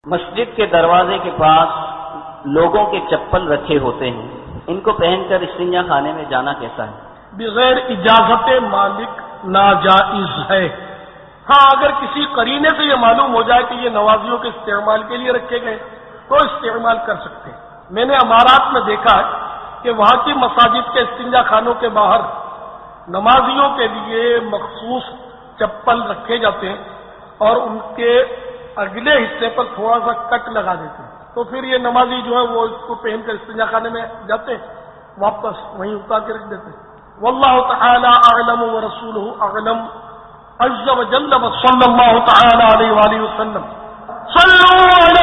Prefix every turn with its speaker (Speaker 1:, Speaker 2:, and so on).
Speaker 1: मस्जिद के दरवाजे के पास लोगों के चप्पल रखे होते हैं, इनको पहनकर इस्तिंजा खाने में जाना कैसा है?
Speaker 2: बगैर इजाजत मालिक नाजाइज है। हाँ, अगर किसी करीने से यह मालूम हो जाए कि ये नवाजियों के इस्तेमाल के लिए रखे गए तो इस्तेमाल कर सकते हैं। मैंने अमारात में देखा है कि वहां की मसाजिद के इस्तिंजा खानों के बाहर नमाजियों के लिए मखसूस चप्पल रखे जाते हैं और उनके अगले हिस्से पर थोड़ा सा कट लगा देते हैं, तो फिर ये नमाजी जो है वो इसको पहनकर इस्तिंजा खाने में जाते हैं, वापस वहीं उतार के रख देते हैं। वल्लाहु तआला अअलम व रसूलुहु अअलम। अज़्ज़ व जल्ल व सल्लल्लाहु तआला अलैहि व आलिहि वसल्लम। सल्लू